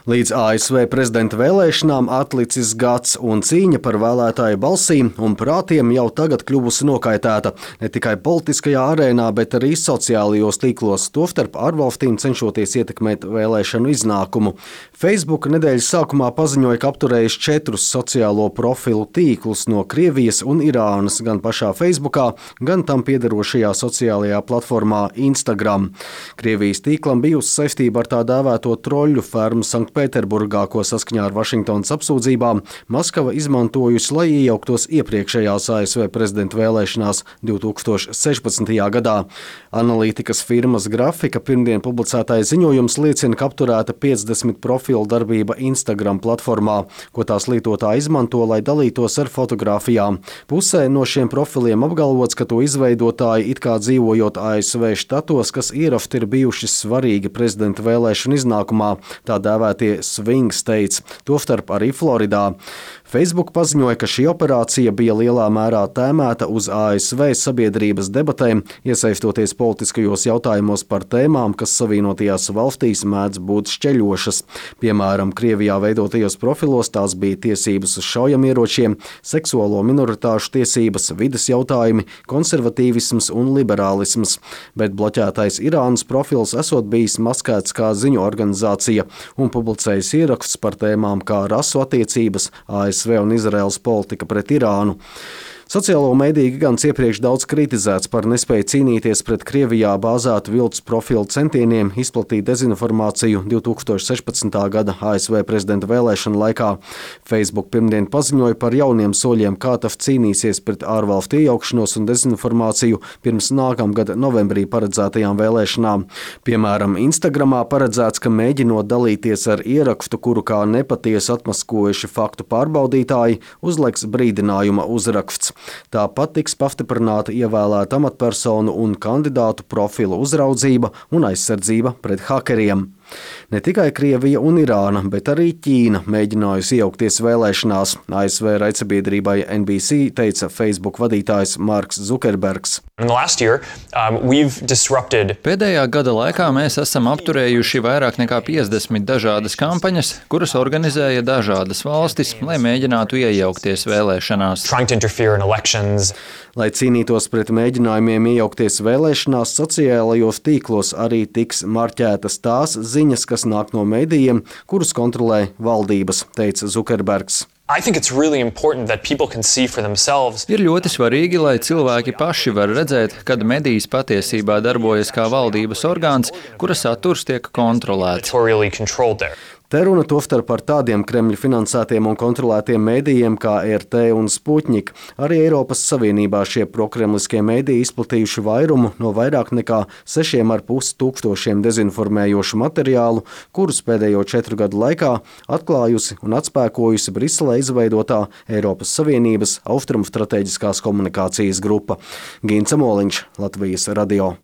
Līdz ASV prezidenta vēlēšanām atlicis gads, un cīņa par vēlētāju balsīm un prātiem jau tagad kļuvusi nokaitēta. Ne tikai politiskajā arēnā, bet arī sociālajos tīklos, tostarp ārvalstīm cenšoties ietekmēt vēlēšanu iznākumu. Facebook nedēļas sākumā paziņoja, ka apturējis 4 sociālo profilu tīklus no Krievijas un Irānas gan pašā Facebookā, gan tam piederošajā sociālajā platformā Instagram. Krievijas tīklam bijusi saistība ar tā dēvēto troļļu fermu Sanktpēterburgā, ko saskaņā ar Vašingtonas apsūdzībām Maskava izmantojusi, lai iejauktos iepriekšējās ASV prezidenta vēlēšanās 2016. gadā. Analītikas firmas Grafika pirmdien publicētais ziņojums liecina, ka apturēta 50 profilu darbība Instagram platformā, ko tās lietotāji izmanto, lai dalītos ar fotogrāfijām. Pusē no šiem profiliem apgalvots, ka to izveidotāji it kā dzīvojot ASV štatos, kas ierafti ir bijuši svarīgi prezidenta vēlēšanu iznākumā, tā dēvētie swing states, tostarp arī Floridā. Facebook paziņoja, ka šī operācija bija lielā mērā tēmēta uz ASV sabiedrības debatēm, iesaistoties politiskajos jautājumos par tēmām, kas savienotajās valstīs mēdz būt šķeļošas. Piemēram, Krievijā veidotajos profilos tās bija tiesības uz šaujamieročiem, seksuālo minoritāšu tiesības, vides jautājumi, konservatīvisms un liberālisms. Bet bloķētais Irānas profils esot bijis maskēts kā ziņu organizācija un publicējis ierakstus par tēmām kā rasu attiecības, ASV un Izraēlas politika pret Irānu. Sociālo mediju gigants iepriekš daudz kritizēts par nespēju cīnīties pret Krievijā bāzētu viltus profilu centieniem izplatīt dezinformāciju 2016. gada ASV prezidenta vēlēšanu laikā. Facebook pirmdien paziņoja par jauniem soļiem, kā tas cīnīsies pret ārvalstu iejaukšanos un dezinformāciju pirms nākamgada novembrī paredzētajām vēlēšanām. Piemēram, Instagramā paredzēts, ka mēģinot dalīties ar ierakstu, kuru kā nepatiesu atmaskojuši faktu pārbaudītāji, uzliks brīdinājuma uzraksts. Tāpat tiks pastiprināta ievēlēta amatpersonu un kandidātu profilu uzraudzība un aizsardzība pret hakeriem. Ne tikai Krievija un Irāna, bet arī Ķīna mēģinājusi iejaukties vēlēšanās. ASV raidsabiedrībai NBC teica Facebook vadītājs Marks Zukerbergs. Pēdējā gada laikā mēs esam apturējuši vairāk nekā 50 dažādas kampaņas, kuras organizēja dažādas valstis, lai mēģinātu iejaukties vēlēšanās. Lai cīnītos pret mēģinājumiem iejaukties vēlēšanās, sociālajos tīklos arī tiks marķētas tās ziņas, kas nāk no medijiem, kurus kontrolē valdības, teica Zukerbergs. Ir ļoti svarīgi, lai cilvēki paši var redzēt, kad medijas patiesībā darbojas kā valdības orgāns, kura saturs tiek kontrolēts. Te runa tostarp par tādiem Kremļa finansētiem un kontrolētiem mēdījiem kā RT un Sputnik. Arī Eiropas Savienībā šie prokremliskie mēdīji izplatījuši vairumu no vairāk nekā 6,5 tūkstošiem dezinformējošu materiālu, kurus pēdējo 4 gadu laikā atklājusi un atspēkojusi Briselē izveidotā Eiropas Savienības austrumu strateģiskās komunikācijas grupa. Gints Amoliņš, Latvijas radio.